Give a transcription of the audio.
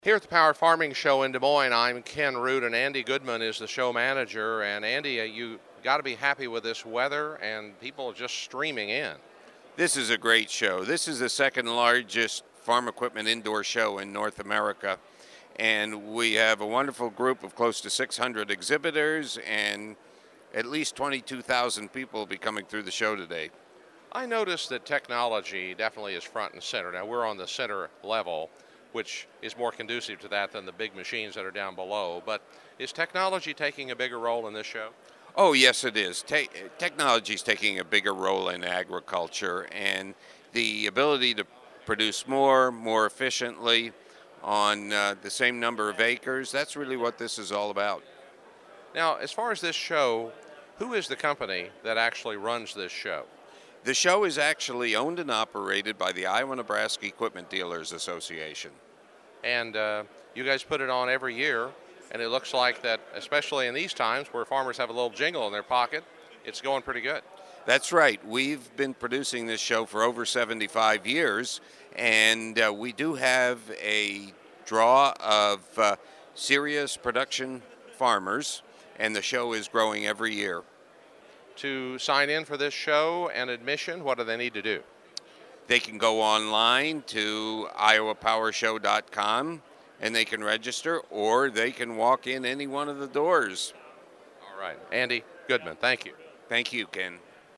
Here at the Power Farming Show in Des Moines, I'm Ken Root, and Andy Goodman is the show manager. And Andy, you got to be happy with this weather and people just streaming in. This is a great show. This is the second largest farm equipment indoor show in North America. And we have a wonderful group of close to 600 exhibitors, and at least 22,000 people will be coming through the show today. I noticed that technology definitely is front and center. Now, we're on the center level, which is more conducive to that than the big machines that are down below. But is technology taking a bigger role in this show? Oh, yes, it is. Technology is taking a bigger role in agriculture, and the ability to produce more efficiently on the same number of acres, that's really what this is all about. Now, as far as this show, who is the company that actually runs this show? The show is actually owned and operated by the Iowa-Nebraska Equipment Dealers Association. And you guys put it on every year, and it looks like that, especially in these times where farmers have a little jingle in their pocket, it's going pretty good. That's right. We've been producing this show for over 75 years, and we do have a draw of serious production farmers, and the show is growing every year. To sign in for this show and admission, what do they need to do? They can go online to iowapowershow.com and they can register, or they can walk in any one of the doors. All right. Andy Goodman, thank you. Thank you, Ken.